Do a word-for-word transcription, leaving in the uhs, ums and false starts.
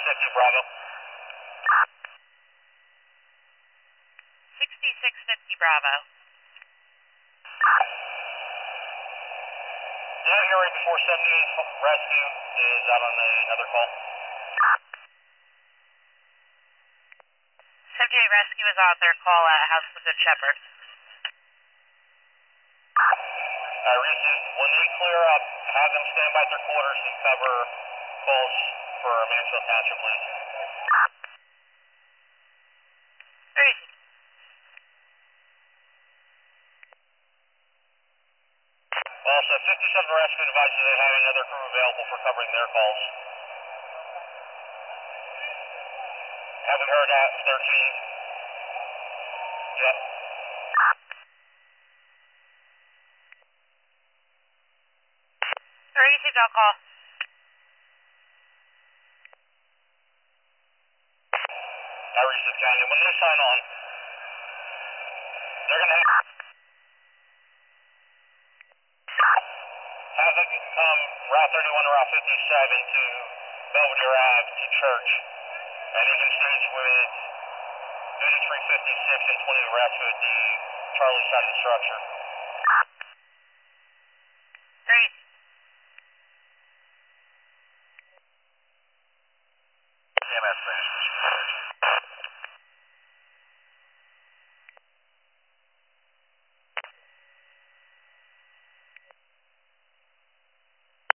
fifty Bravo. sixty-six fifty Bravo. Yeah, here right before seventy-eight Rescue is out on a, another call. seventy-eight Rescue is on their call at House of the Good Shepherd. Uh, Reese's, when they clear up, have them stand by their quarters and cover calls for Mansfield Township, please. Very easy. Also, fifty-seven Rescue advises they have another crew available for covering their calls. Haven't heard that, thirteen. Yep. Very easy, don't call. I Reese's County, when they sign on, they're going to have, have them come Route thirty-one to Route fifty-seven to Belvedere Ave to Church, and they can stage with eighty-three fifty-six and twenty Rescue at the Charlie side of the structure.